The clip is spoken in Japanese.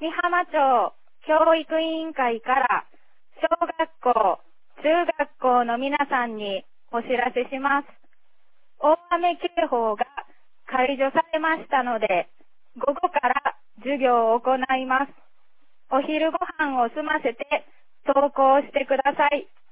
美浜町教育委員会から小学校、中学校の皆さんにお知らせします。大雨警報が解除されましたので、午後から授業を行います。お昼ご飯を済ませて登校してください。